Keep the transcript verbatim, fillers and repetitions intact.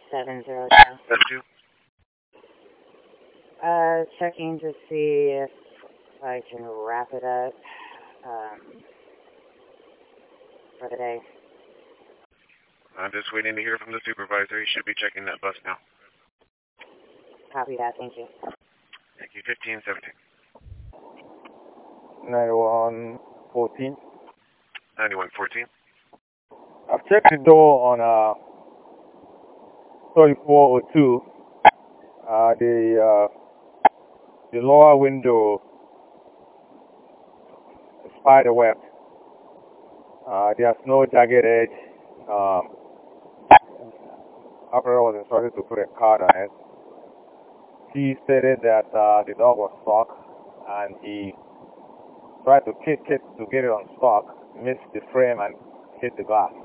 seven zero Seven two. Uh, checking to see if I can wrap it up um, for the day. I'm just waiting to hear from the supervisor. He should be checking that bus now. Copy that. Thank you. Thank you. Fifteen seventeen. ninety-one fourteen. Ninety-one fourteen. I've checked the door on uh thirty-four oh two. Uh, the uh, the lower window is spider web. Uh, there's no jagged edge. Um, operator was instructed to put a card on it. He stated that uh, the dog was stuck, and he tried to kick it to get it unstuck, missed the frame, and hit the glass.